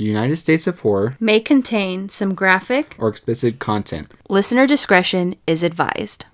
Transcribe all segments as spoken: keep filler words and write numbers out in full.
United States of Horror may contain some graphic or explicit content. Listener discretion is advised.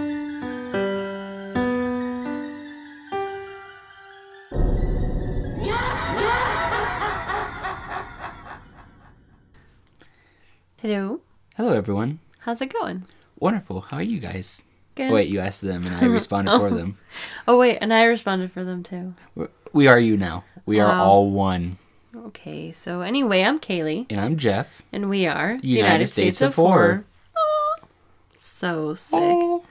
Hello. Hello, everyone. How's it going? Wonderful. How are you guys? Good. Oh, wait, you asked them and I responded oh. for them. Oh, wait, and I responded for them too. We are you now. We Wow. are all one. Okay, so anyway, I'm Kaylee. And I'm Jeff. And we are the United, United States, States of, of Horror. Horror. So sick. Oh.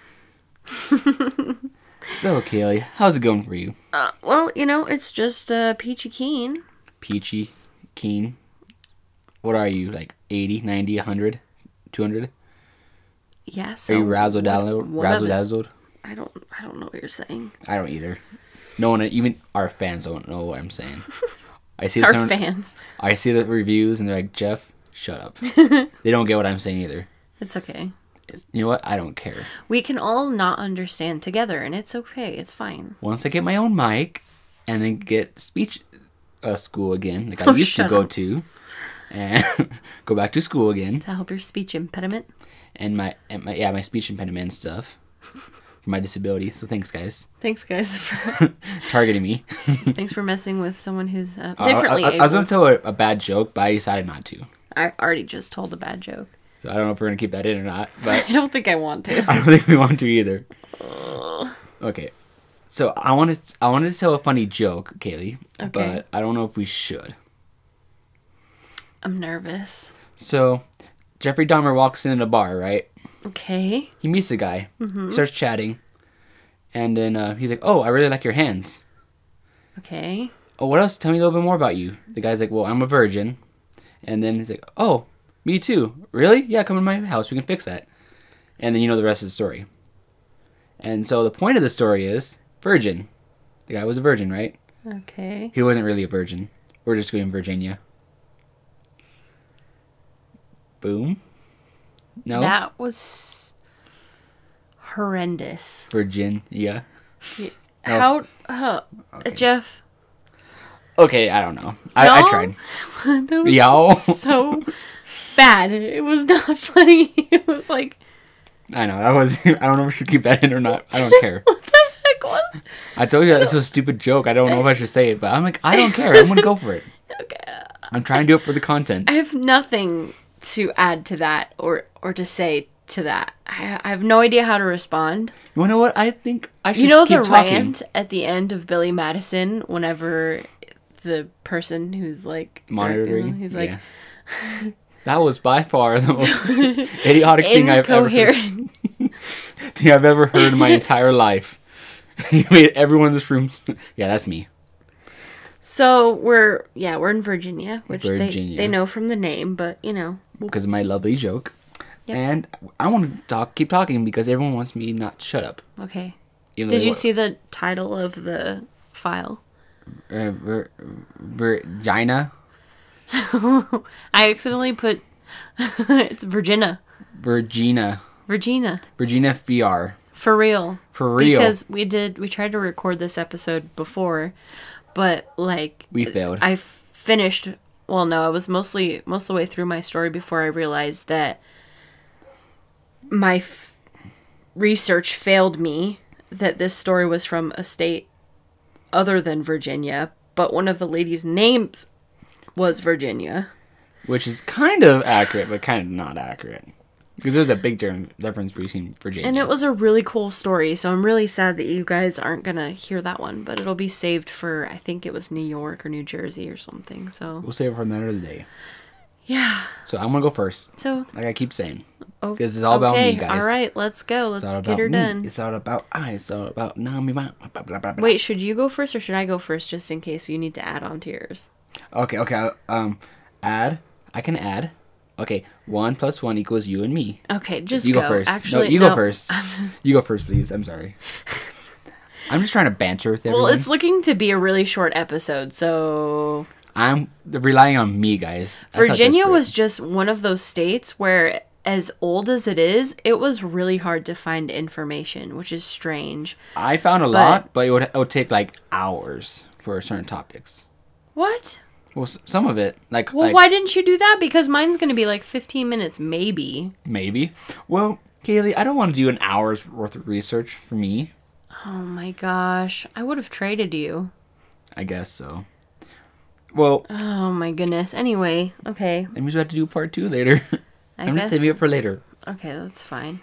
So, Kaylee, how's it going for you? Uh, well, you know, it's just uh, peachy keen. Peachy keen? What are you, like eighty, ninety, one hundred, two hundred? Yeah, so... Are you razzle-dazzled? Razzle-dazzled? I don't, I don't know what you're saying. I don't either. No one, even our fans don't know what I'm saying. I see our someone, fans. I see the reviews and they're like, Jeff, shut up. They don't get what I'm saying either. It's okay. It's, you know what? I don't care. We can all not understand together, and it's okay. It's fine. Once I get my own mic and then get speech uh, school again, like I Oh, used to go up. to, and go back to school again. To help your speech impediment? And my, and my yeah, my speech impediment and stuff. For my disability. So thanks, guys. Thanks, guys, for targeting me. Thanks for messing with someone who's uh, differently uh, I, I, able. I was going to tell a, a bad joke, but I decided not to. I already just told a bad joke. So I don't know if we're going to keep that in or not. But I don't think I want to. I don't think we want to either. Okay. So I wanted, I wanted to tell a funny joke, Kaylee. Okay. But I don't know if we should. I'm nervous. So Jeffrey Dahmer walks in a bar, right? Okay. He meets a guy. Mm-hmm. Starts chatting. And then uh, he's like, oh, I really like your hands. Okay. Oh, what else? Tell me a little bit more about you. The guy's like, well, I'm a virgin. And then he's like, oh, me too. Really? Yeah, come to my house. We can fix that. And then you know the rest of the story. And so the point of the story is virgin. The guy was a virgin, right? Okay. He wasn't really a virgin. We're just going Virginia. Boom. No? That was horrendous. Virgin, yeah. How, uh, Okay. Jeff? Okay, I don't know. I, I tried. That was Y'all. so bad. It was not funny. It was like... I know, that was... I don't know if we should keep that in or not. I don't care. What the heck was... I told you that this was a stupid joke. I don't know if I should say it, but I'm like, I don't care. I'm going to go for it. Okay. I'm trying to do it for the content. I have nothing to add to that or, or to say to that. I, I have no idea how to respond. You know what? I think I should You know keep the talking. rant at the end of Billy Madison whenever the person who's like Monitoring? he's like Yeah. That was by far the most idiotic thing I've ever heard. incoherent. thing I've ever heard in my entire life. You made everyone in this room... Yeah, that's me. So we're yeah we're in Virginia, which Virginia. they they know from the name, but you know. Because of my lovely joke. Yep. And I want to talk, keep talking because everyone wants me not to shut up. Okay. Even though Did they you wa- see the title of the file? Uh, vir- Virginia? I accidentally put it's Virginia. Virginia. Virginia. Virginia V R. For real. For real. Because we did, we tried to record this episode before, but like... We failed. I finished, well no, I was mostly, most of the way through my story before I realized that my f- research failed me, that this story was from a state other than Virginia, but one of the ladies' names was Virginia. Which is kind of accurate, but kind of not accurate. Because there's a big difference difference between Virginia. And it was a really cool story, so I'm really sad that you guys aren't going to hear that one, but it'll be saved for, I think it was New York or New Jersey or something, so. We'll save it for another day. Yeah. So I'm going to go first. So. Like I keep saying. Oh, Because it's all about me, guys. All right, let's go. Let's It's all get about her me. done. It's all about I. It's all about Nami. Blah, blah, blah, blah. Wait, should you go first or should I go first just in case you need to add on to yours? Okay, okay. Um, add. I can add. Okay, one plus one equals you and me. Okay, just you go, go. first. Actually, no, you no. go first. You go first, please. I'm sorry. I'm just trying to banter with everyone. Well, it's looking to be a really short episode, so... I'm relying on me, guys. That's how Virginia desperate. was just one of those states where, as old as it is, it was really hard to find information, which is strange. I found a but- lot, but it would, it would take like hours for certain topics. What? Well, s- some of it, like, Well, like why didn't you do that? Because mine's going to be like fifteen minutes, maybe. maybe. Well, Kaylee, I don't want to do an hour's worth of research for me. Oh my gosh. I would have traded you. I guess so. Well, Oh my goodness. Anyway, okay. that means we have to do part two later. I I'm guess. just saving it for later. Okay, that's fine.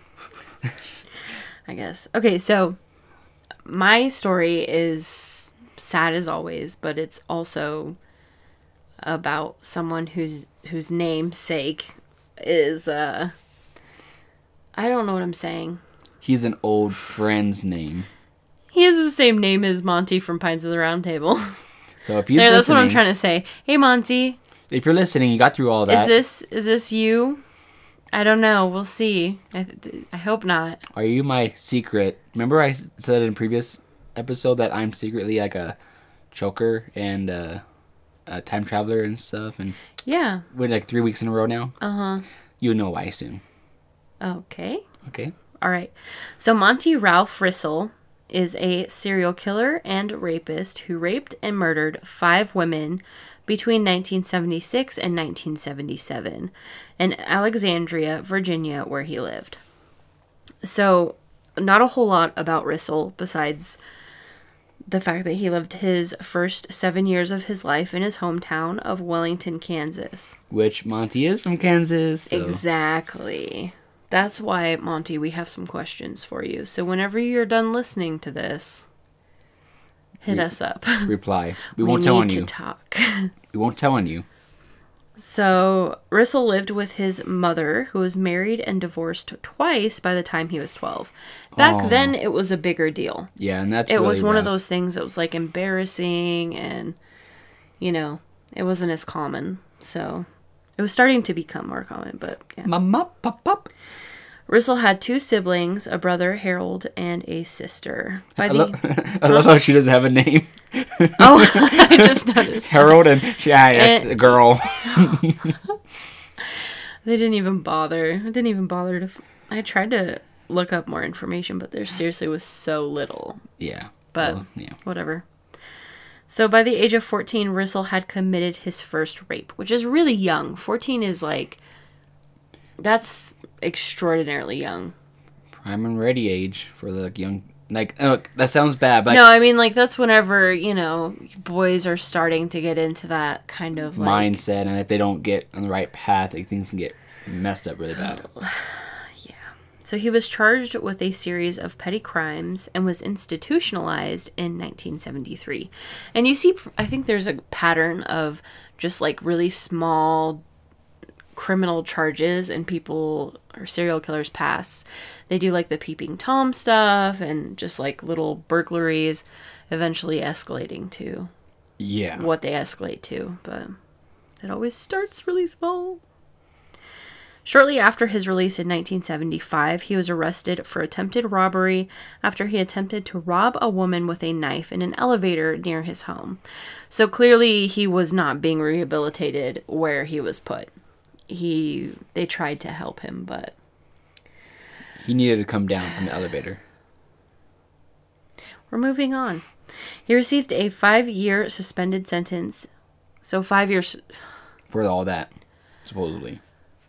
I guess. Okay, so my story is sad as always, but it's also about someone whose whose namesake is uh I don't know what I'm saying. He's an old friend's name. He has the same name as Monty from Pines of the Round Table. So if he's There, listening, that's what I'm trying to say. Hey Monty, if you're listening, you got through all that. is this is this you? I don't know. We'll see. I, I hope not. Are you my secret? Remember I said in a previous episode that I'm secretly like a choker and uh, a time traveler and stuff, and Yeah. we're like three weeks in a row now. Uh huh. You know why soon. Okay. Okay. All right. So Monty Ralph Rissell is a serial killer and rapist who raped and murdered five women between nineteen seventy-six and nineteen seventy-seven in Alexandria, Virginia, where he lived. So, not a whole lot about Rissell besides the fact that he lived his first seven years of his life in his hometown of Wellington, Kansas. Which Monty is from Kansas. So. Exactly. That's why, Monty, we have some questions for you. So whenever you're done listening to this, hit Re- us up. Reply. We, We won't tell on need to you. talk. We won't tell on you. So Rissell lived with his mother, who was married and divorced twice by the time he was twelve. Back Oh. then, it was a bigger deal. Yeah, and that's It really was one of rough. those things that was like embarrassing, and you know, it wasn't as common. So it was starting to become more common, but yeah. Mama, pop, pop. Rissell had two siblings, a brother, Harold, and a sister. By I, the lo- I love how she doesn't have a name. Oh, I just noticed. Harold and she, yeah, that's And- a girl. They didn't even bother. I didn't even bother to. F- I tried to look up more information, but there seriously was so little. Yeah. But well, yeah. whatever. So by the age of fourteen, Rissell had committed his first rape, which is really young. fourteen is like, that's extraordinarily young. Prime and ready age for the young. Like, uh, that sounds bad, but No, I mean, like, that's whenever, you know, boys are starting to get into that kind of, like... mindset, and if they don't get on the right path, like, things can get messed up really bad. Yeah. So he was charged with a series of petty crimes and was institutionalized in nineteen seventy-three. And you see, I think there's a pattern of just, like, really small criminal charges and people or serial killers pass. They do like the peeping Tom stuff and just like little burglaries, eventually escalating to Yeah. what they escalate to, but it always starts really small. Shortly after his release in nineteen seventy-five, he was arrested for attempted robbery after he attempted to rob a woman with a knife in an elevator near his home. So clearly he was not being rehabilitated where he was put. He they tried to help him, but He needed to come down from the elevator. we're moving on. He received a five-year suspended sentence. So five years, For all that, supposedly.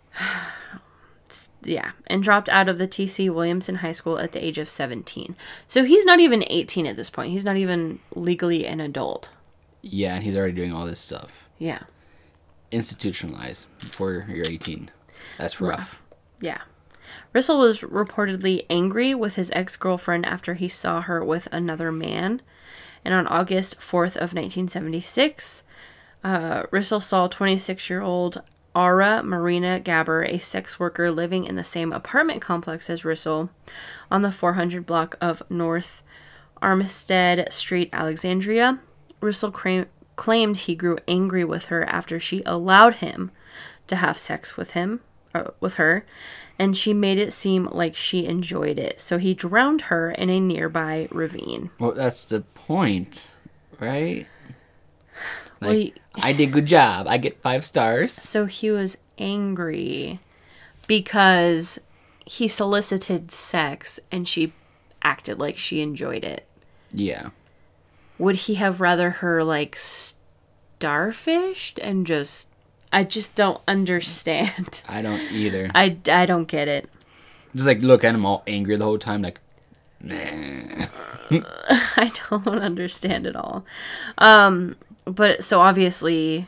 yeah, and dropped out of the T C Williamson High School at the age of seventeen. So he's not even eighteen at this point. He's not even legally an adult. Yeah, and he's already doing all this stuff. Yeah. Institutionalized before you're eighteen. That's rough. Rough. Yeah. Rissell was reportedly angry with his ex-girlfriend after he saw her with another man. And on August fourth of nineteen seventy-six, uh, Rissell saw twenty-six-year-old Aura Marina Gabber, a sex worker living in the same apartment complex as Rissell, on the four hundred block of North Armistead Street, Alexandria. Rissell cra- claimed he grew angry with her after she allowed him to have sex with him, or with her, and she made it seem like she enjoyed it. So he drowned her in a nearby ravine. Well, that's the point, right? Like, Well, he- I did good job. I get five stars. So he was angry because he solicited sex and she acted like she enjoyed it. Yeah. Would he have rather her like starfished and just, I just don't understand. I don't either. I, I don't get it. Just like look at him all angry the whole time, like, nah. I don't understand it all. Um, but so obviously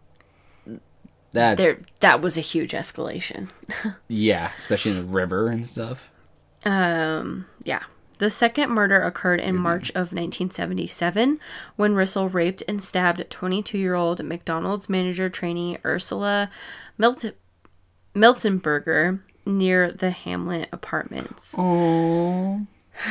That there that was a huge escalation. yeah, especially in the river and stuff. Um, yeah. The second murder occurred in March of nineteen seventy-seven when Rissel raped and stabbed twenty-two-year-old McDonald's manager trainee Ursula Milt- Miltenberger near the Hamlet apartments. Oh,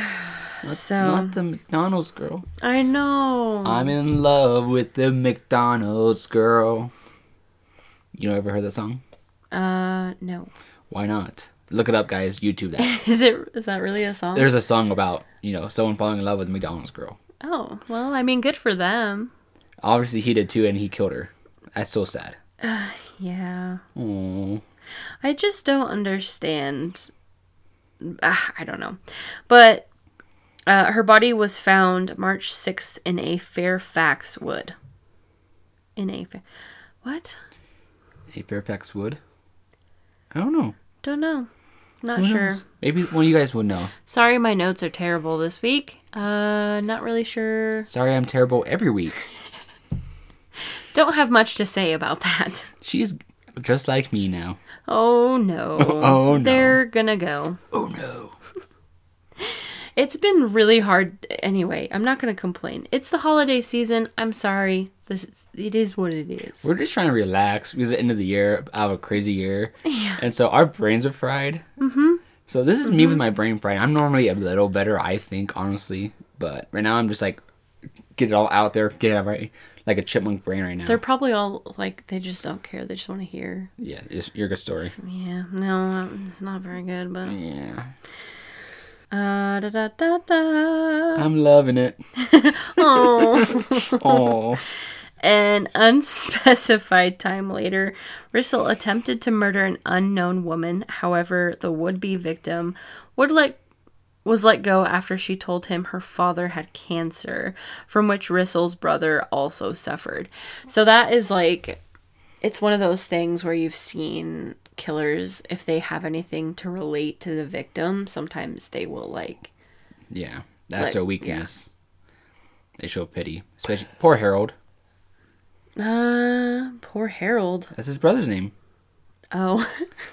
So not the McDonald's girl. I know. I'm in love with the McDonald's girl. You ever heard that song? Uh, no. Why not? Look it up, guys. YouTube that. Is it? Is that really a song? There's a song about, you know, someone falling in love with the McDonald's girl. Oh, well, I mean, good for them. Obviously, he did too, and he killed her. That's so sad. Yeah. Oh. I just don't understand. Uh, I don't know. But uh, her body was found March sixth in a Fairfax wood. In a... Fa- what? A Fairfax Wood? I don't know. Don't know. Not Who sure. knows? Maybe one of you guys would know. Sorry, my notes are terrible this week. Uh, not really sure. Sorry, I'm terrible every week. Don't have much to say about that. She's just like me now. Oh no. Oh, no. They're gonna go. Oh no. It's been really hard anyway. I'm not gonna complain. It's the holiday season. I'm sorry. This is, it is what it is. We're just trying to relax because it's the end of the year, out of a crazy year. Yeah. And so our brains are fried. Mm-hmm. So this is Mm-hmm. me with my brain fried. I'm normally a little better, I think, honestly. But right now I'm just like, get it all out there, get it out right. Like a chipmunk brain right now. They're probably all like, they just don't care. They just want to hear. Yeah, it's your good story. Yeah. No, it's not very good, but. Yeah. Uh, da da da da. I'm loving it. Oh. Oh. An unspecified time later, Rissel attempted to murder an unknown woman. However, the would-be victim would let was let go after she told him her father had cancer, from which Rissel's brother also suffered. So that is like, it's one of those things where you've seen killers, if they have anything to relate to the victim, sometimes they will like... Yeah, that's Like, their weakness. They show pity. Especially poor Harold. Uh, poor Harold. That's his brother's name. Oh.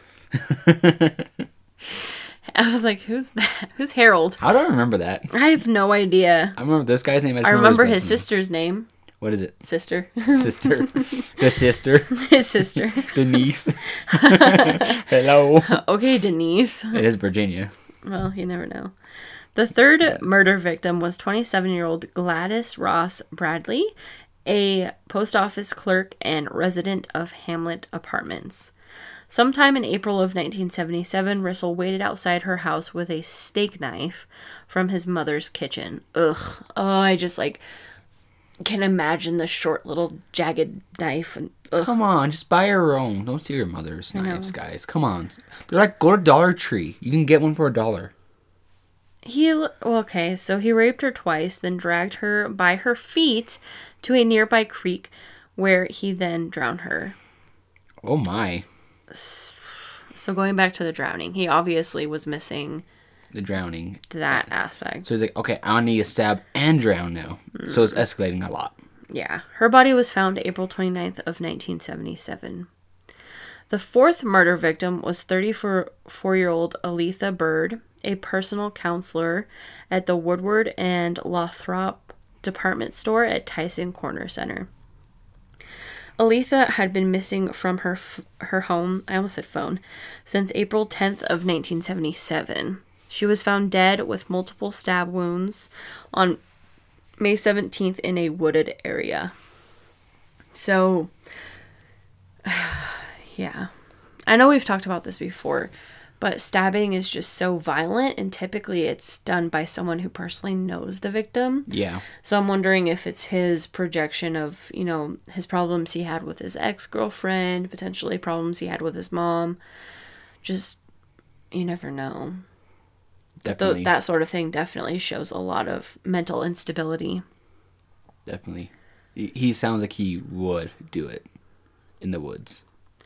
I was like, who's that? Who's Harold? How do I remember that? I have no idea. I remember this guy's name. I, just I remember his brother's name. sister's name. What is it? Sister. Sister. The sister. His sister. Denise. Hello. Okay, Denise. It is Virginia. Well, you never know. The third murder victim was twenty-seven-year-old Gladys Ross Bradley, a post office clerk and resident of Hamlet Apartments. Sometime in April of nineteen seventy-seven, Rissel waited outside her house with a steak knife from his mother's kitchen. Ugh. Oh, I just, like, can imagine the short little jagged knife. And ugh. Come on, just buy your own. Don't steal your mother's knives, guys. Come on. They're like, go to Dollar Tree. You can get one for a dollar. He, well, okay, so he raped her twice, then dragged her by her feet to a nearby creek where he then drowned her. Oh my. So going back to the drowning, he obviously was missing The drowning. that aspect. So he's like, okay, I need to stab and drown now. Mm. So it's escalating a lot. Yeah. Her body was found April twenty-ninth of nineteen seventy-seven. The fourth murder victim was thirty-four-year-old Aletha Bird, a personal counselor at the Woodward and Lothrop department store at Tyson Corner Center. Aletha had been missing from her f- her home, I almost said phone, since April tenth of nineteen seventy-seven. She was found dead with multiple stab wounds on May seventeenth in a wooded area. So, yeah. I know we've talked about this before, but stabbing is just so violent, and typically it's done by someone who personally knows the victim. Yeah. So I'm wondering if it's his projection of, you know, his problems he had with his ex-girlfriend, potentially problems he had with his mom. Just, you never know. Definitely. Th- that sort of thing definitely shows a lot of mental instability. Definitely. He he sounds like he would do it in the woods.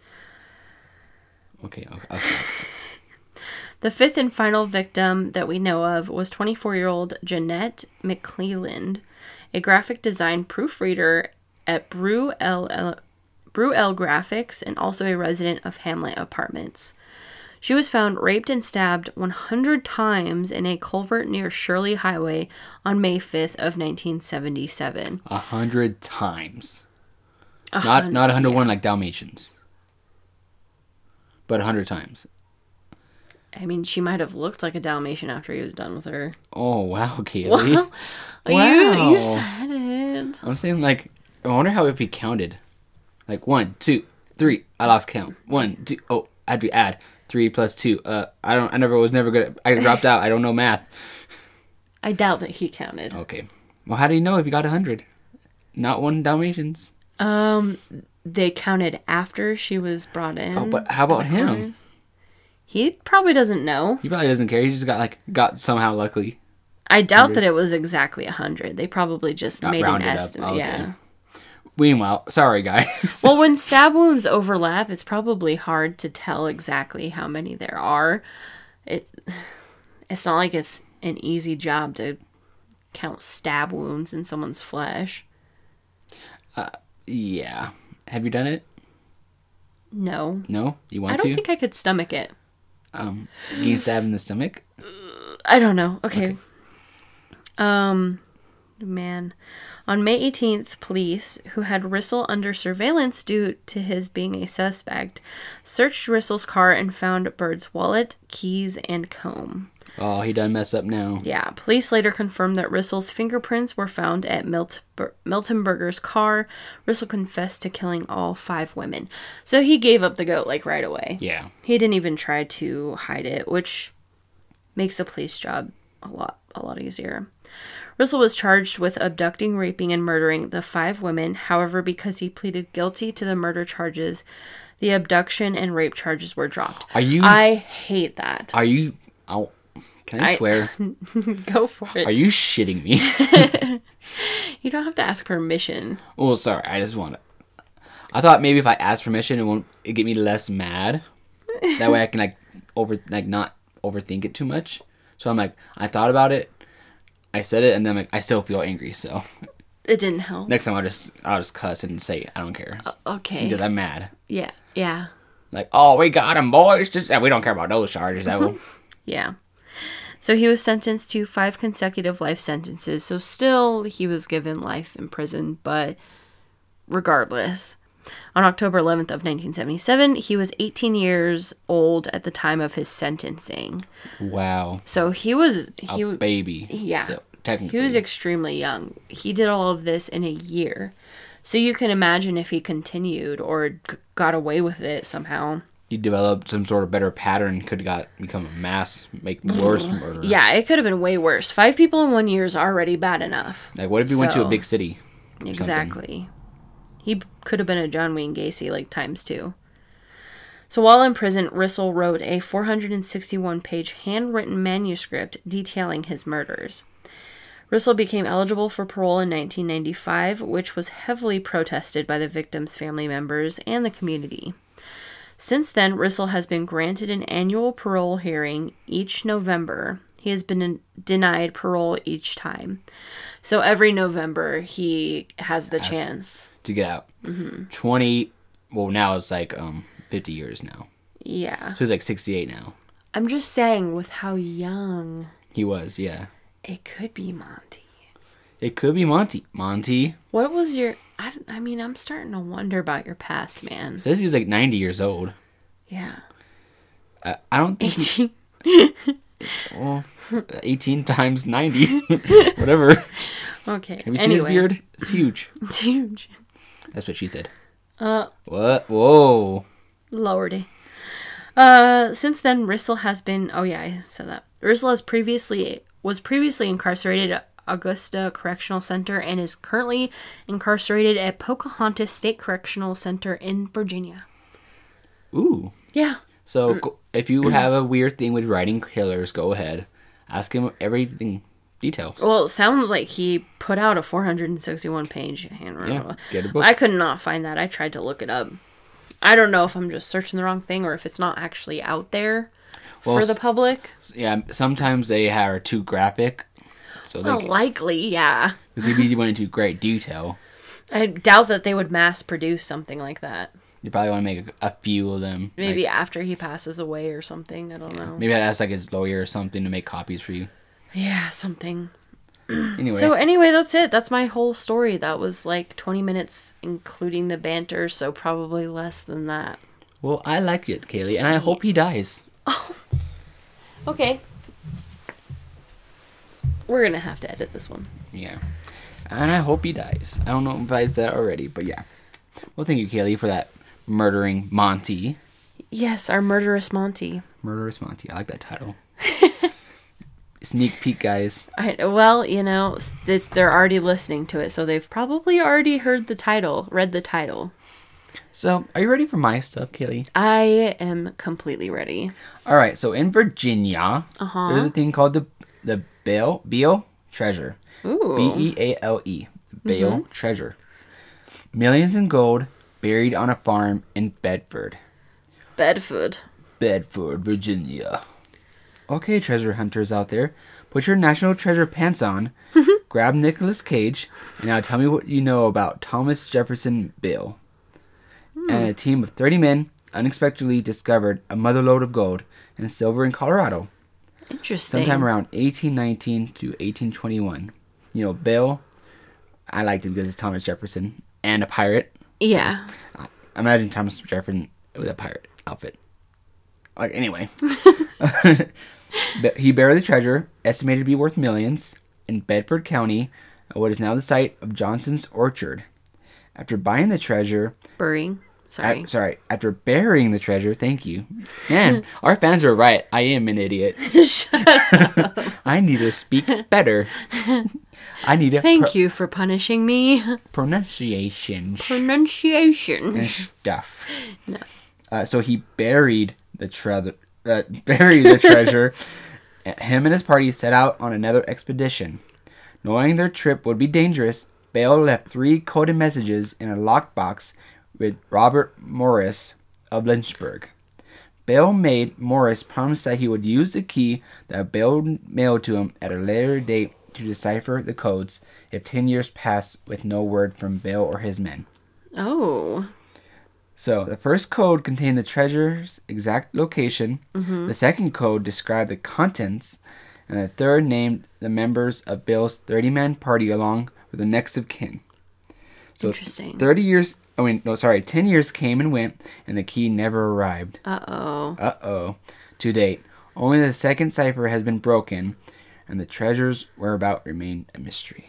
Okay, I'll, I'll stop. The fifth and final victim that we know of was twenty-four-year-old Jeanette McClelland, a graphic design proofreader at Brew L. Brew L Graphics and also a resident of Hamlet Apartments. She was found raped and stabbed one hundred times in a culvert near Shirley Highway on May fifth of nineteen seventy-seven. A hundred times. A Not hun- not a hundred yeah. one like Dalmatians. But a hundred times. I mean, she might have looked like a Dalmatian after he was done with her. Oh wow, Kaylee. Well, Wow. you, you said it. I'm saying like I wonder how if he counted. Like one, two, three. I lost count. One, two. Oh, I had to add three plus two. Uh, I don't. I never was never good. At, I dropped out. I don't know math. I doubt that he counted. Okay. Well, how do you know if you got a hundred? Not one Dalmatians. Um, they counted after she was brought in. Oh, but how about of him? course. He probably doesn't know. He probably doesn't care. He just got like got somehow luckily. I doubt that it was exactly a hundred. They probably just Got made an rounded up. estimate. Okay. Yeah. Meanwhile, sorry guys. Well, when stab wounds overlap, it's probably hard to tell exactly how many there are. It, it's not like it's an easy job to count stab wounds in someone's flesh. Yeah. Have you done it? No. No. You want I don't to? think I could stomach it. Um, being stabbed in the stomach. I don't know. Okay. Okay. Um, man. On May eighteenth, police, who had Rissell under surveillance due to his being a suspect, searched Rissell's car and found Bird's wallet, keys, and comb. Oh, he done mess up now. Yeah, police later confirmed that Rissell's fingerprints were found at Milt- Miltonberger's car. Rissell confessed to killing all five women. So he gave up the goat, like, right away. Yeah. He didn't even try to hide it, which makes the police job a lot, a lot easier. Rissell was charged with abducting, raping, and murdering the five women. However, because he pleaded guilty to the murder charges, the abduction and rape charges were dropped. Are you? I hate that. Are you? Oh, can I I- swear? Go for it. Are you shitting me? You don't have to ask permission. Well, sorry. I just want to. I thought maybe if I asked permission, it won't it get me less mad. That way I can like over like not overthink it too much. So I'm like, I thought about it. I said it, and then like I still feel angry. So It didn't help. next time I'll just I'll just cuss and say I don't care Okay. because I'm mad. Yeah. Yeah. Like, oh, we got him, boys. Just we don't care about those charges. That will. Yeah. So he was sentenced to five consecutive life sentences. So still, he was given life in prison. But regardless, on October eleventh of nineteen seventy-seven, he was eighteen years old at the time of his sentencing. Wow. So he was he A baby. yeah. So, technically. he was extremely young. He did all of this in a year. So you can imagine if he continued or g- got away with it somehow. He developed some sort of better pattern. Could have got become a mass, make worse murder. Yeah, it could have been way worse. Five people in one year is already bad enough. Like, what if he went to a So- big city? or something? Exactly. He b- could have been a John Wayne Gacy like times two. So while in prison, Rissell wrote a four hundred sixty-one page handwritten manuscript detailing his murders. Rissell became eligible for parole in nineteen ninety-five, which was heavily protested by the victims' family members and the community. Since then, Rissell has been granted an annual parole hearing each November. He has been denied parole each time. So every November, he has the Has- chance. To get out. Mm-hmm. twenty. Well, now it's like um fifty years now. Yeah. So he's like sixty-eight now. I'm just saying, with how young, He was, yeah. it could be Monty. It could be Monty. Monty. What was your... I, I mean, I'm starting to wonder about your past, man. Says he's like ninety years old. Yeah. Uh, I don't think. He, eighteen. well, eighteen times ninety. Whatever. Okay. Have you seen anyway. his beard? It's huge. It's huge. That's what she said. Uh, What? Whoa. Lordy. Uh, since then, Rissell has been... Oh, yeah, I said that. Rissell has previously... was previously incarcerated at Augusta Correctional Center and is currently incarcerated at Pocahontas State Correctional Center in Virginia. Ooh. Yeah. So go- if you have a weird thing with writing killers, go ahead. Ask him everything. details. Well, it sounds like he put out a four hundred sixty-one page handwritten. Yeah, get a book. I could not find that. I tried to look it up. I don't know if I'm just searching the wrong thing or if it's not actually out there Well, for the s- public. Yeah, sometimes they are too graphic. So Well, they, likely, yeah. because he went into great detail. I doubt that they would mass produce something like that. You probably want to make a, a few of them. Maybe Like, after he passes away or something. I don't know. maybe I'd ask like his lawyer or something to make copies for you. Yeah, something. Anyway, So anyway, that's it. That's my whole story. That was like twenty minutes, including the banter, so probably less than that. well, I like it, Kaylee, and I hope he dies. Okay. We're gonna have to edit this one. Yeah. And I hope he dies. I don't know if I said that already, but yeah. Well, thank you, Kaylee, for that murdering Monty. Yes, our murderous Monty. Murderous Monty. I like that title. Sneak peek, guys. I, well, you know, it's, they're already listening to it, so they've probably already heard the title, read the title. So, are you ready for my stuff, Kaylee? I am completely ready. All right. So, in Virginia, Uh-huh. there's a thing called the the Beale Beale Treasure. Ooh. B E A L E. Beale Treasure. Millions in gold buried on a farm in Bedford. Bedford. Bedford, Virginia. Okay, treasure hunters out there, put your national treasure pants on, grab Nicolas Cage, and now tell me what you know about Thomas Jefferson Beale. And a team of thirty men unexpectedly discovered a motherlode of gold and silver in Colorado, Interesting. sometime around eighteen nineteen to eighteen twenty-one. You know, Beale, I liked it because it's Thomas Jefferson and a pirate. Yeah. I imagine Thomas Jefferson with a pirate outfit. Like, anyway. But he buried the treasure, estimated to be worth millions, in Bedford County, at what is now the site of Johnson's Orchard. After buying the treasure, Burying. Sorry. a- sorry, after burying the treasure, thank you. Man, our fans are right. I am an idiot. Shut up. I need to speak better. I need a Thank pro- you for punishing me. pronunciation Pronunciation. and stuff. Uh, so he buried the treasure. Uh, buried the treasure. Him and his party set out on another expedition. Knowing their trip would be dangerous, Beale left three coded messages in a lockbox with Robert Morris of Lynchburg. Beale made Morris promise that he would use the key that Beale mailed to him at a later date to decipher the codes if ten years passed with no word from Beale or his men. Oh. So, the first code contained the treasure's exact location, the second code described the contents, and the third named the members of Beale's thirty-man party along with the next of kin. So, Interesting. thirty years, I mean, no, sorry, ten years came and went, and the key never arrived. Uh-oh. Uh-oh. To date, only the second cipher has been broken, and the treasure's whereabouts remain a mystery.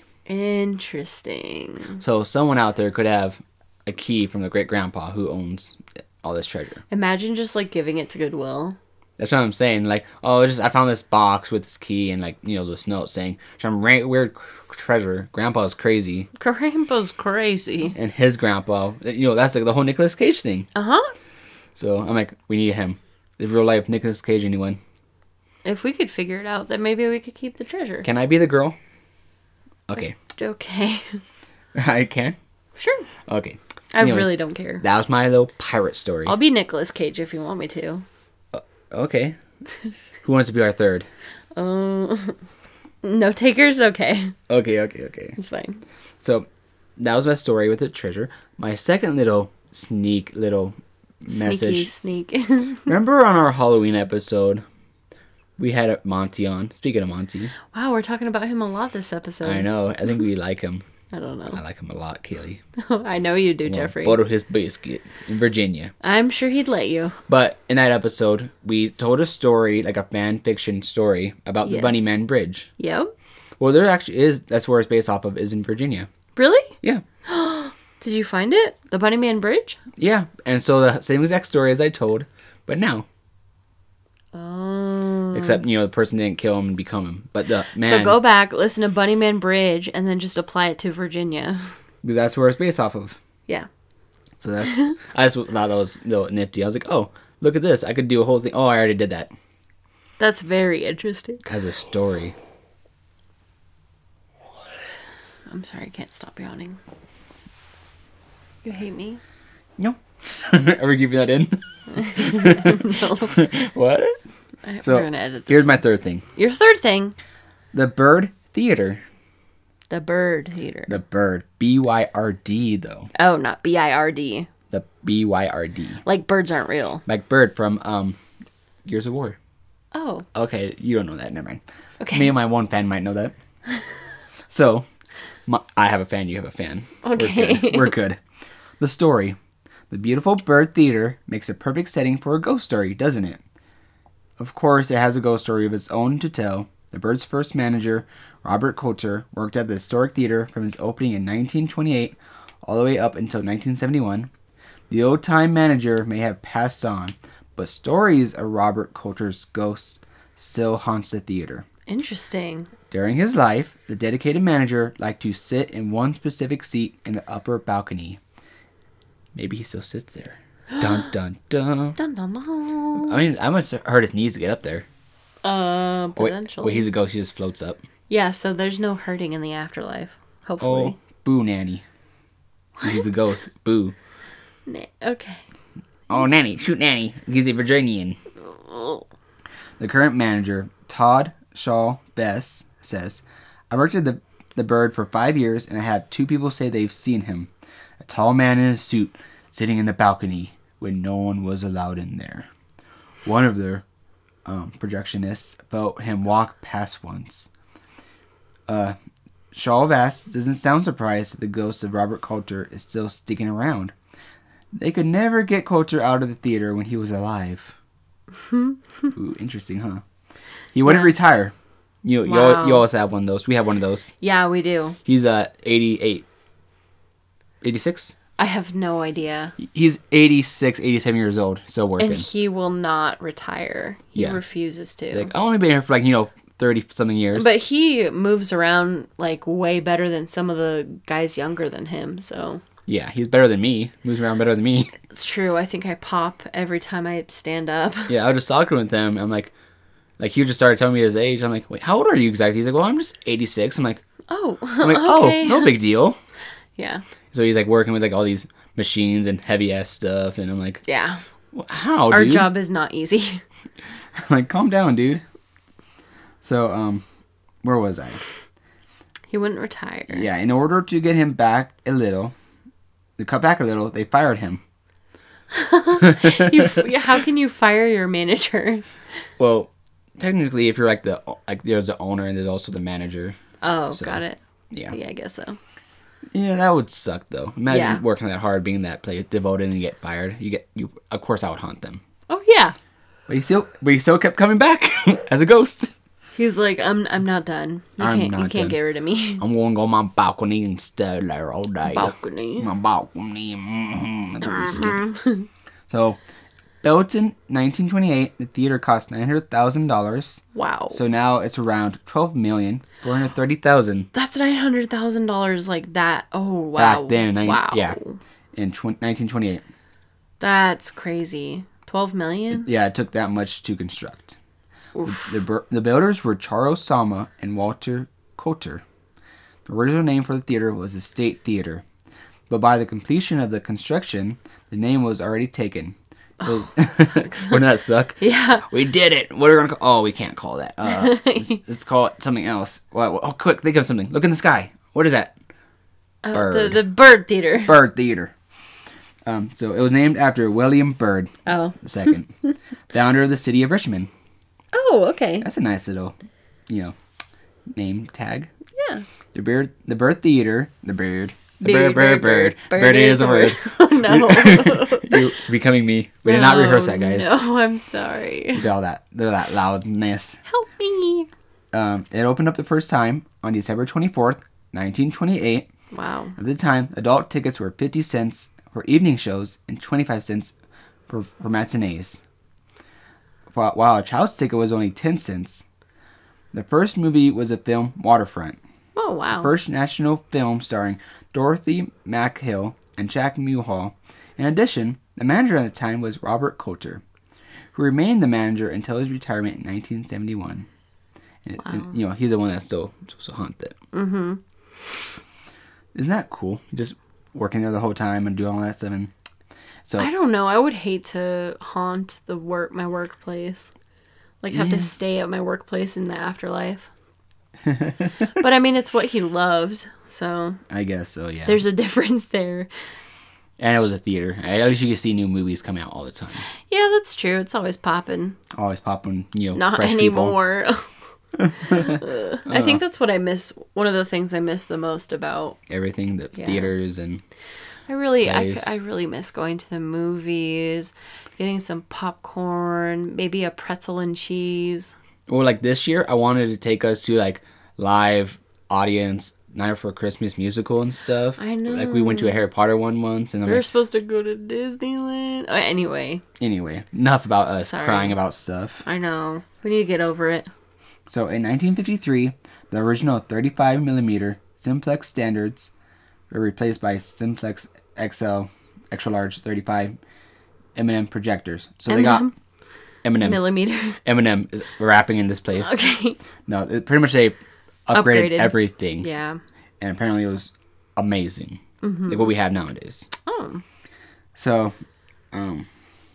Interesting. So, someone out there could have a key from the great-grandpa who owns all this treasure. Imagine just like giving it to Goodwill. That's what I'm saying. Like, oh, just I found this box with this key and like, you know, this note saying some ra- weird treasure. Grandpa's crazy, Grandpa's crazy. and his grandpa, you know, that's like the whole Nicolas Cage thing. Uh-huh. So I'm like, we need him. Is real life Nicolas Cage anyone? If we could figure it out, then maybe we could keep the treasure. Can I be the girl? Okay, Okay. I can. Sure. Okay, I Anyway. really don't care. that was my little pirate story. I'll be Nicolas Cage if you want me to. Okay, who wants to be our third? Uh, no takers? Okay. Okay, okay, okay. It's fine. So that was my story with the treasure. My second little sneak little message. Sneaky sneak. Remember on our Halloween episode, we had Monty on. Speaking of Monty, Wow, we're talking about him a lot this episode. I know. I think we like him. I don't I know. like him a lot, Kaylee. I know you do, Jeffrey. Butter his biscuit in Virginia. I'm sure he'd let you. But in that episode, we told a story, like a fan fiction story, about the Yes. Bunnyman Bridge. Yep. Well, there actually is. That's where it's based off of. Is in Virginia. Really? Yeah. Did you find it? The Bunnyman Bridge? Yeah. And so the same exact story as I told, but now. Oh. Except, you know, the person didn't kill him and become him. But the man. So go back, listen to Bunnyman Bridge, and then just apply it to Virginia. Because that's where it's based off of. Yeah. So that's. I just thought that was a little nifty. I was like, oh, look at this. I could do a whole thing. Oh, I already did that. That's very interesting. Because of story. I'm sorry, I can't stop yawning. You hate me? No. Ever give you that in? No. What? I, So, we're gonna edit this. here's my third thing. Your third thing. The Byrd Theater. The Byrd Theater. The Byrd. B Y R D, though. Oh, not B I R D. The B Y R D. Like birds aren't real. Like Byrd from um, Gears of War. Oh. Okay, you don't know that. Never mind. Okay. Me and my one fan might know that. So, my, I have a fan, you have a fan. Okay. We're good. We're good. The story. The beautiful Byrd Theater makes a perfect setting for a ghost story, doesn't it? Of course, it has a ghost story of its own to tell. The Byrd's first manager, Robert Coulter, worked at the historic theater from its opening in nineteen twenty-eight all the way up until nineteen seventy-one. The old-time manager may have passed on, but stories of Robert Coulter's ghost still haunts the theater. Interesting. During his life, the dedicated manager liked to sit in one specific seat in the upper balcony. Maybe he still sits there. Dun dun dun. Dun dun dun. I mean, I must have hurt his knees to get up there. Uh, Wait, potentially. wait, he's a ghost. He just floats up. Yeah, so there's no hurting in the afterlife. Hopefully. Oh, boo, nanny. He's a ghost. Boo. Na- okay. Oh, nanny. Shoot, nanny. He's a Virginian. Oh. The current manager, Todd Shaw Bess, says, I worked at the, the Byrd for five years, and I have two people say they've seen him. A tall man in a suit sitting in the balcony when no one was allowed in there. One of their um, projectionists felt him walk past once. Uh, Shaw Bass doesn't sound surprised that the ghost of Robert Coulter is still sticking around. They could never get Coulter out of the theater when he was alive. Ooh, interesting, huh? He wouldn't Yeah. retire. You, you, Wow. al- you always have one of those. We have one of those. Yeah, we do. He's uh, eighty-eight. eighty-six? I have no idea. He's eighty-six, eighty-seven years old, still working. And he will not retire. He Yeah. refuses to. He's like, I've only been here for like, you know, thirty-something years. But he moves around like way better than some of the guys younger than him, so yeah, he's better than me. Moves around better than me. it's true. I think I pop every time I stand up. Yeah, I was just talking with him. I'm like, like he just started telling me his age. I'm like, wait, how old are you exactly? He's like, well, I'm just eighty-six. I'm like, Oh, I'm like, okay. oh, no big deal. Yeah, So he's like working with like all these machines and heavy ass stuff, and I'm like, yeah. well, how, Our dude? job is not easy. I'm like, calm down, dude. So, um, where was I? He wouldn't retire. Yeah, in order to get him back a little, to cut back a little, they fired him. You f- yeah, how can you fire your manager? Well, technically, if you're like the like there's the owner and there's also the manager. Oh, So, got it. Yeah. Yeah, I guess so. Yeah, that would suck though. Imagine Yeah. working that hard, being that place devoted, and you get fired. You get you. Of course, I would haunt them. Oh yeah. But he still, but he still kept coming back as a ghost. He's like, I'm I'm not done. You I'm can't not you can't done. get rid of me. I'm going to go on my balcony and stay there all day. Balcony. My balcony. Mm-hmm. That's what he says. So, built in nineteen twenty-eight, the theater cost nine hundred thousand dollars. Wow. So now it's around twelve million four hundred thirty thousand. That's nine hundred thousand dollars like that. Oh wow. Back then, I- wow. yeah. In tw- nineteen twenty-eight. That's crazy. Twelve million? Yeah, it took that much to construct. The, the, bur- the builders were Charles Sama and Walter Coulter. The original name for the theater was the State Theater, but by the completion of the construction, the name was already taken. Oh, wouldn't that suck? Yeah. We did it. What are we gonna call? Oh, we can't call that. Uh, let's, let's call it something else. What? Oh, quick! Think of something. Look in the sky. What is that? Uh, Bird. The the bird theater. Byrd Theater. Um, so it was named after William Byrd Oh. the second, founder of the city of Richmond. Oh, okay. That's a nice little, you know, name tag. Yeah. The Byrd, the Byrd Theater, the Bird, the Bird, Bird, Bird, Bird, bird. Bird is a word. Oh no. You're becoming me. We did not rehearse that, guys. No, I'm sorry. Look at all that, look at that loudness. Help me. Um, it opened up the first time on December twenty-fourth, nineteen twenty-eight. Wow. At the time, adult tickets were fifty cents for evening shows and twenty-five cents for, for matinees, while while a child's ticket was only ten cents. The first movie was the film Waterfront, Oh wow. first national film starring Dorothy MacHill and Jack Mulhall. In addition, the manager at the time was Robert Coulter, who remained the manager until his retirement in nineteen seventy-one. And, and, you know, he's the one that still, still haunts it. Mm-hmm. Isn't that cool? Just working there the whole time and doing all that stuff. And so I don't know. I would hate to haunt the work my workplace. Like have Yeah. to stay at my workplace in the afterlife. But I mean, it's what he loved, so I guess so. Yeah. there's a difference there. And it was a theater. At least you can see new movies coming out all the time. Yeah, that's true. It's always popping. Always popping, you know, Not fresh people. anymore. Uh, I think that's what I miss. One of the things I miss the most about. Everything, the Yeah. theaters and I really, I, Nice. I really miss going to the movies, getting some popcorn, maybe a pretzel and cheese. well, like this year, I wanted to take us to like live audience Night for Christmas musical and stuff. I know. Like we went to a Harry Potter one once, and I'm We were like, supposed to go to Disneyland. Uh, anyway, anyway, enough about us Sorry. crying about stuff. I know. We need to get over it. So in nineteen fifty-three, the original thirty-five millimeter Simplex standards were replaced by Simplex X L extra large thirty-five M and M projectors. So they got M and M. Millimeter. Eminem is rapping in this place. Okay. No, it, pretty much they upgraded, Upgraded. everything. Yeah. And apparently it was amazing. Like what we have nowadays. Oh. So, um,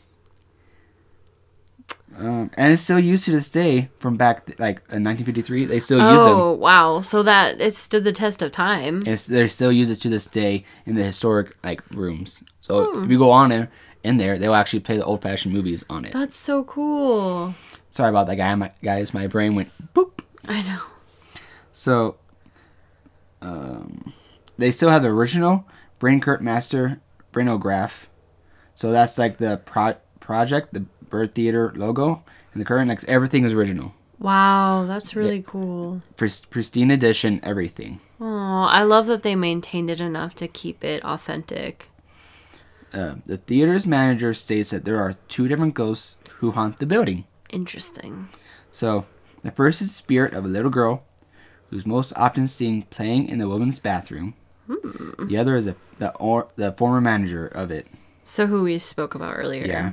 um, and it's still used to this day from back, like, in nineteen fifty-three. They still use them. Oh, wow. So that it stood the test of time. And it's, they still use it to this day in the historic, like, rooms. So Hmm. if you go on there, in there, they'll actually play the old-fashioned movies on it. That's so cool. Sorry about that, guy. My, guys. My brain went boop. I know. So, um, they still have the original Brain Kurt Master Brainograph. So that's like the pro- project, the Bird Theater logo, and the current, like, everything is original. Wow, that's really cool. Pris- pristine edition, everything. Oh, I love that they maintained it enough to keep it authentic. Uh, the theater's manager states that there are two different ghosts who haunt the building. Interesting. So, the first is the spirit of a little girl who's most often seen playing in the women's bathroom. Hmm. The other is a, the, or, the former manager of it. So who we spoke about earlier. Yeah.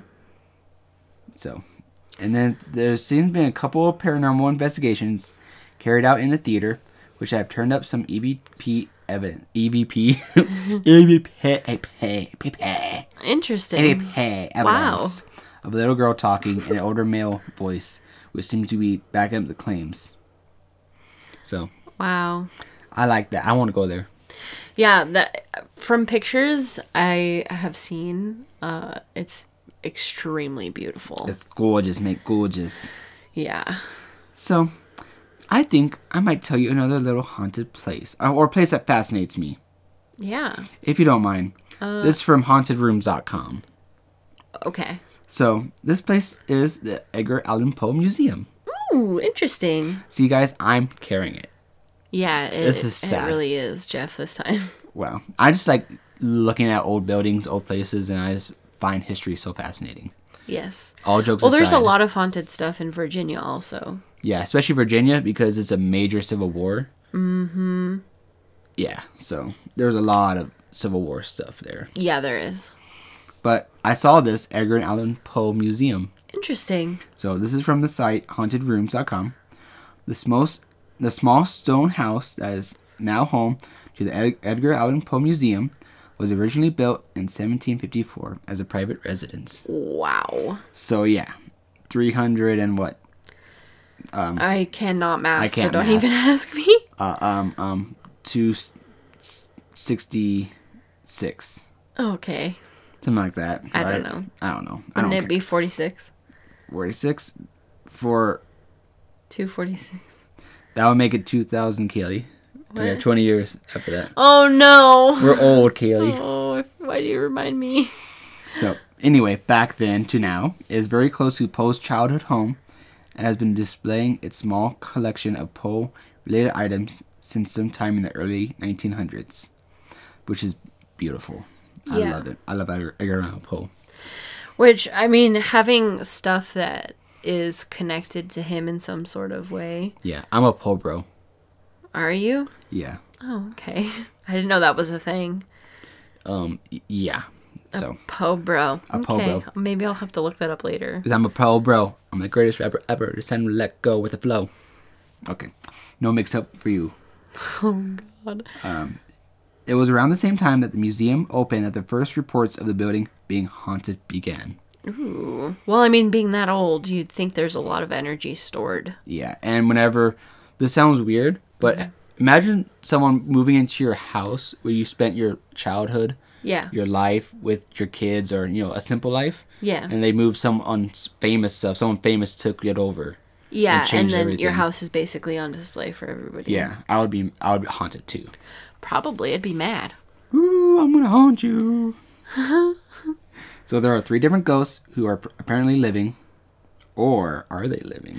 So, and then there seems to be a couple of paranormal investigations carried out in the theater, which have turned up some E V P evidence. E V P? E V P. E V P. Interesting. E V P evidence of a little girl talking in an older male voice, which seems to be backing up the claims. So, Wow. I like that. I want to go there. Yeah, that from pictures I have seen, uh, it's extremely beautiful. It's gorgeous, mate. Gorgeous. Yeah. So, I think I might tell you another little haunted place, uh, or a place that fascinates me, Yeah. if you don't mind. Uh, This is from haunted rooms dot com. Okay. So, this place is the Edgar Allan Poe Museum. Ooh, interesting. See, guys, I'm carrying it. Yeah, it, This is it sad. really is, Jeff, this time. Wow. I just like looking at old buildings, old places, and I just find history so fascinating. Yes. All jokes Well, aside. there's a lot of haunted stuff in Virginia also. Yeah, especially Virginia, because it's a major civil war. Mm-hmm. Yeah, so there's a lot of Civil War stuff there. Yeah, there is. But I saw this Edgar Allan Poe Museum. Interesting. So this is from the site haunted rooms dot com. The small, the small stone house that is now home to the Ed- Edgar Allan Poe Museum was originally built in seventeen fifty-four as a private residence. Wow. So yeah, three hundred and what? Um, I cannot math, I can't so don't math. even ask me. uh, um, um, two sixty-six, Okay. something like that. I don't right? know. I don't know. I Wouldn't don't it care. be forty-six? forty-six for two forty-six. that would make it two thousand, Kaylee. We have What? twenty years after that. Oh, no. We're old, Kaylee. Oh, if- why do you remind me? So, anyway, back then to now, it is very close to Poe's childhood home and has been displaying its small collection of Poe-related items since sometime in the early nineteen hundreds, which is beautiful. I Yeah. love it. I love Edgar Edgar Allan Poe. Which, I mean, having stuff that is connected to him in some sort of way. Yeah, I'm a Poe bro. Are you? Yeah. Oh, okay. I didn't know that was a thing. Um. y- Yeah. So, Poe bro. A Poe okay. bro. Maybe I'll have to look that up later. because I'm a Poe bro. I'm the greatest rapper ever. It's time to let go with the flow. Okay. No mix up for you. Oh, God. Um. It was around the same time that the museum opened that the first reports of the building being haunted began. Ooh. Well, I mean, being that old, you'd think there's a lot of energy stored. Yeah, and whenever... This sounds weird, but mm-hmm. imagine someone moving into your house where you spent your childhood, yeah, your life with your kids, or, you know, a simple life. Yeah. And they moved someone famous stuff. Someone famous took it over. Yeah, and, and then everything. Your house is basically on display for everybody. Yeah, I would be I would be haunted too. Probably, I'd be mad. Ooh, I'm gonna haunt you. So there are three different ghosts who are apparently living, or are they living,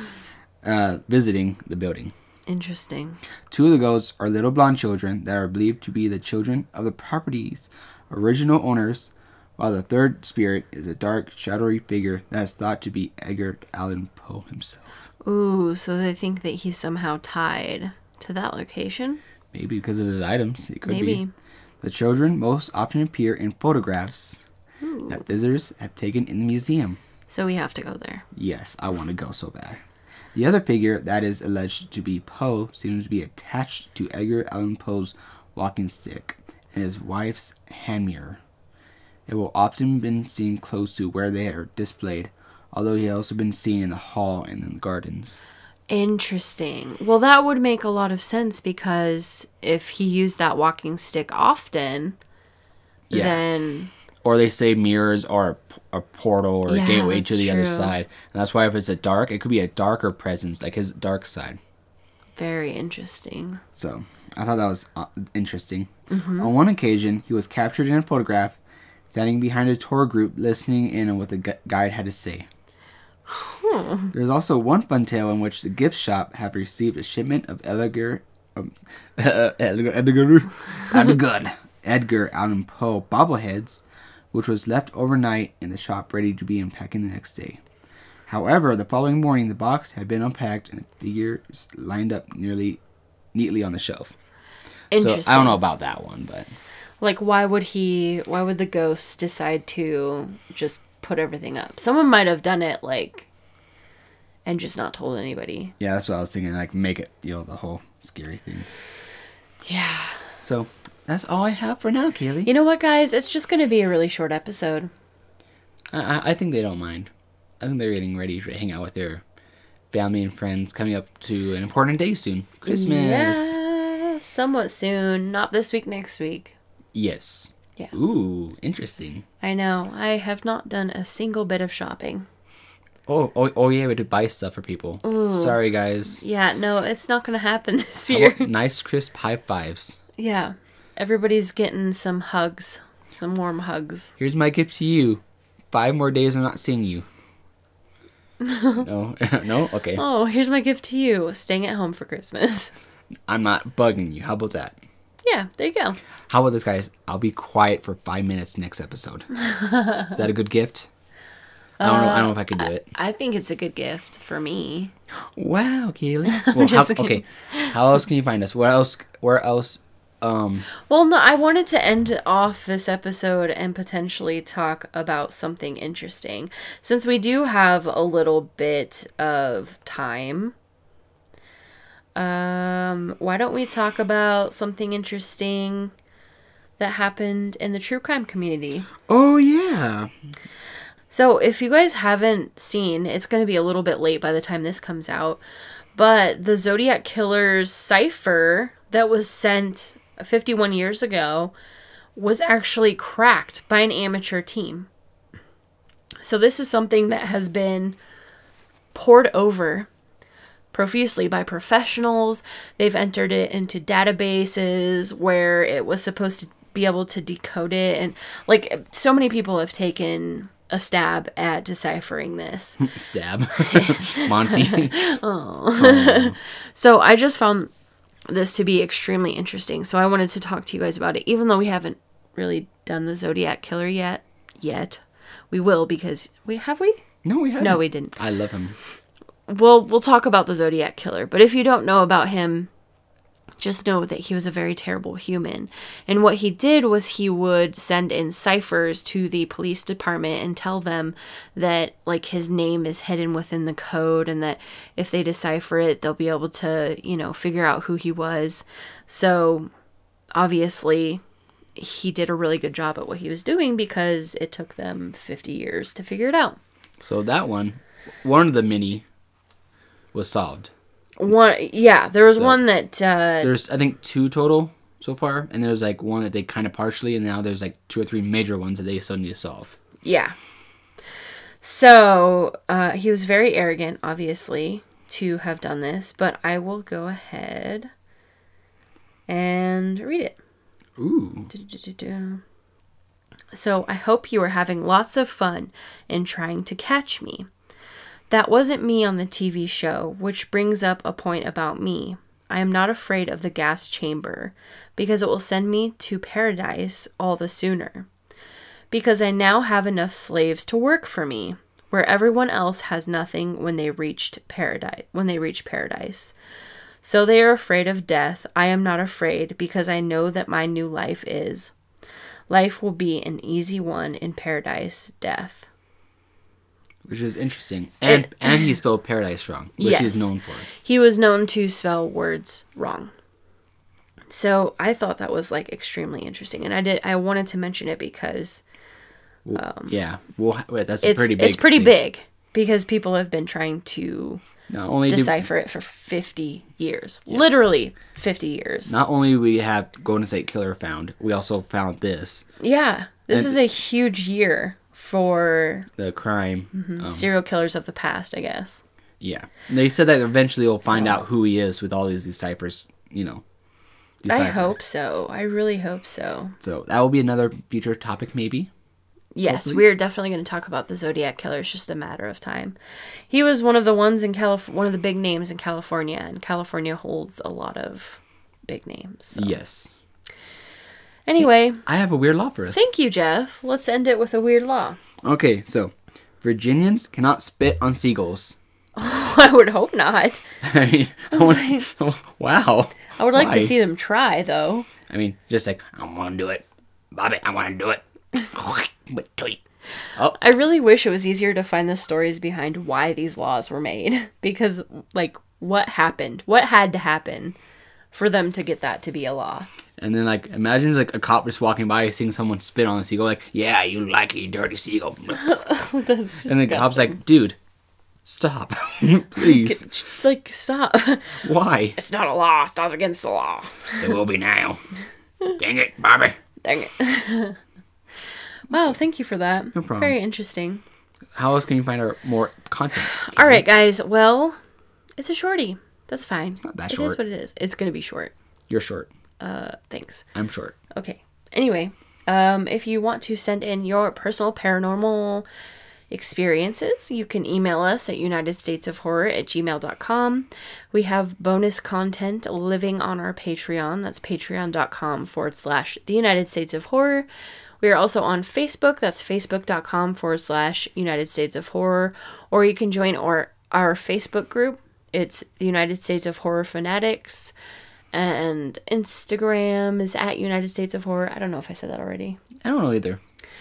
uh, visiting the building. Interesting. Two of the ghosts are little blonde children that are believed to be the children of the property's original owners, while the third spirit is a dark, shadowy figure that is thought to be Edgar Allan Poe himself. Ooh, so they think that he's somehow tied to that location? Maybe because of his items. It could Maybe. be. The children most often appear in photographs Ooh. that visitors have taken in the museum. So we have to go there. Yes, I want to go so bad. The other figure that is alleged to be Poe seems to be attached to Edgar Allan Poe's walking stick and his wife's hand mirror. It will often been seen close to where they are displayed, although he has also been seen in the hall and in the gardens. Interesting. Well, that would make a lot of sense because if he used that walking stick often, yeah. then... Or they say mirrors are a, a portal or yeah, a gateway to the true. other side. And that's why if it's a dark, it could be a darker presence, like his dark side. Very interesting. So, I thought that was uh, interesting. Mm-hmm. On one occasion, he was captured in a photograph standing behind a tour group listening in on what the gu- guide had to say. Hmm. There's also one fun tale in which the gift shop have received a shipment of Edgar, um, Edgar, Edgar, Edgar, Edgar Allan Poe bobbleheads, which was left overnight in the shop ready to be unpacked the next day. However, the following morning, the box had been unpacked and the figures lined up nearly neatly on the shelf. Interesting. So I don't know about that one, but like, why would he? Why would the ghost decide to just put everything up? Someone might have done it, like, and just not told anybody. Yeah, that's what I was thinking. Like, make it, you know, the whole scary thing. Yeah. So that's all I have for now, Kaylee. You know what, guys? It's just going to be a really short episode. I, I think they don't mind. I think they're getting ready to hang out with their family and friends coming up to an important day soon. Christmas. Yeah, somewhat soon. Not this week, next week. Yes. Yeah. Ooh, interesting. I know. I have not done a single bit of shopping. Oh, oh, oh yeah, we had to buy stuff for people. Ooh. Sorry, guys. Yeah, no, it's not going to happen this How year. about nice, crisp high fives. Yeah. Everybody's getting some hugs. Some warm hugs. Here's my gift to you. Five more days of not seeing you. No? No? Okay. Oh, here's my gift to you. Staying at home for Christmas. I'm not bugging you. How about that? Yeah, there you go. How about this, guys? I'll be quiet for five minutes next episode. Is that a good gift? I don't know. I don't know if I could do it. I think it's a good gift for me. Wow, Kaylee. Well, just how, okay. How else can you find us? Where else? Where else? Um. Well, no, I wanted to end off this episode and potentially talk about something interesting. Since we do have a little bit of time, um, why don't we talk about something interesting that happened in the true crime community? Oh, yeah. So, if you guys haven't seen, it's going to be a little bit late by the time this comes out, but the Zodiac Killer's cipher that was sent fifty-one years ago was actually cracked by an amateur team. So this is something that has been poured over profusely by professionals. They've entered it into databases where it was supposed to be able to decode it. And like so many people have taken a stab at deciphering this. Stab. Monty. Oh. So I just found this to be extremely interesting. So I wanted to talk to you guys about it, even though we haven't really done the Zodiac Killer yet. Yet. We will because we have we? No, we haven't. No, we didn't. I love him. We'll we'll talk about the Zodiac Killer, but if you don't know about him, just know that he was a very terrible human. And what he did was he would send in ciphers to the police department and tell them that like his name is hidden within the code and that if they decipher it, they'll be able to, you know, figure out who he was. So obviously he did a really good job at what he was doing because it took them fifty years to figure it out. So that one, one of the mini was solved. One, yeah, there was So, one that uh, There's, I think, two total so far, and there's like one that they kind of partially, and now there's like two or three major ones that they still need to solve. yeah. So uh, he was very arrogant, obviously, to have done this, but I will go ahead and read it. Ooh. Du-du-du-du. So I hope you are having lots of fun in trying to catch me. That wasn't me on the T V show, which brings up a point about me. I am not afraid of the gas chamber because it will send me to paradise all the sooner. Because I now have enough slaves to work for me, where everyone else has nothing when they reached paradise, when they reach paradise. So they are afraid of death. I am not afraid because I know that my new life is. Life will be an easy one in paradise, death. Which is interesting. And It- and he spelled paradise wrong, which Yes. he's known for. He was known to spell words wrong. So I thought that was like extremely interesting. And I did I wanted to mention it because Well, yeah. Well, wait, that's a it's pretty big. it's pretty thing. big because people have been trying to Not only do, decipher it for fifty years. Literally fifty years. not only we have Golden State Killer found, we also found this, Yeah. This And- is a huge year for the crime. Um, serial killers of the past, I guess. yeah. They said that eventually we'll find So- out who he is with all these ciphers. You know. I deciphered. hope so. I really hope so. So that will be another future topic, maybe. Yes, Hopefully. we're definitely going to talk about the Zodiac Killer. It's just a matter of time. He was one of the ones in Calif- one of the big names in California, and California holds a lot of big names. So. Yes. Anyway, I have a weird law for us. thank you, Jeff. Let's end it with a weird law. Okay, so Virginians cannot spit on seagulls. I would hope not. I mean, I want to, wow. I would like Why? to see them try, though. I mean, just like, I want to do it. Bobby, I want to do it. But tweet. Oh, I really wish it was easier to find the stories behind why these laws were made. Because, like, what happened? What had to happen for them to get that to be a law? and then like, imagine like a cop just walking by, seeing someone spit on a seagull, like, yeah, you like it, you dirty seagull. That's And the cop's disgusting. like, dude, stop, please. It's like, stop. Why? It's not a law. It's not against the law. It will be now. Dang it, Bobby. Dang it. Wow, thank you for that. No problem. Very interesting. How else can you find our more content? All right, guys. Well, it's a shorty. That's fine. It's not that It short. is what it is. It's going to be short. You're short. Uh, thanks. I'm short. Okay. Anyway, um, if you want to send in your personal paranormal experiences, you can email us at united states of horror at gmail dot com. We have bonus content living on our Patreon. That's patreon.com forward slash the United States of Horror. We are also on Facebook. That's facebook.com forward slash United States of Horror. Or you can join our, our Facebook group. It's the United States of Horror Fanatics. And Instagram is at United States of Horror. I don't know if I said that already. I don't know either.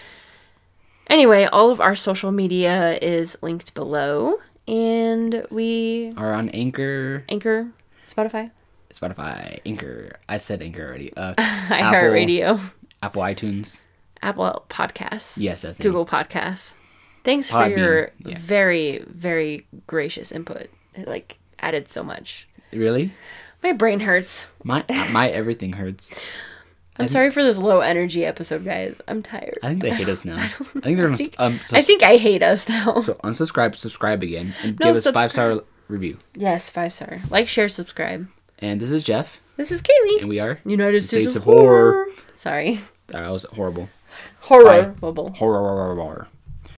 Anyway, all of our social media is linked below. And we... Are on Anchor, Anchor, Spotify, Spotify, Anchor. I said Anchor already. Uh, iHeartRadio, Apple iTunes. Apple Podcasts. Yes, I think. Google Podcasts. Thanks for Podbean, your yeah. very, very gracious input. It, like, added so much. Really? My brain hurts. My my everything hurts. I'm sorry for this low energy episode, guys. I'm tired. I think they hate us now. I think they're I think, um. I think I hate us now. So unsubscribe, subscribe again, and No, give us subscribe. five star review. Yes, five star. Like, share, subscribe. And this is Jeff, This is Kaylee. and we are United States, States of of Horror. Horror. Sorry. That was horrible. Horror. Bubble. Horror.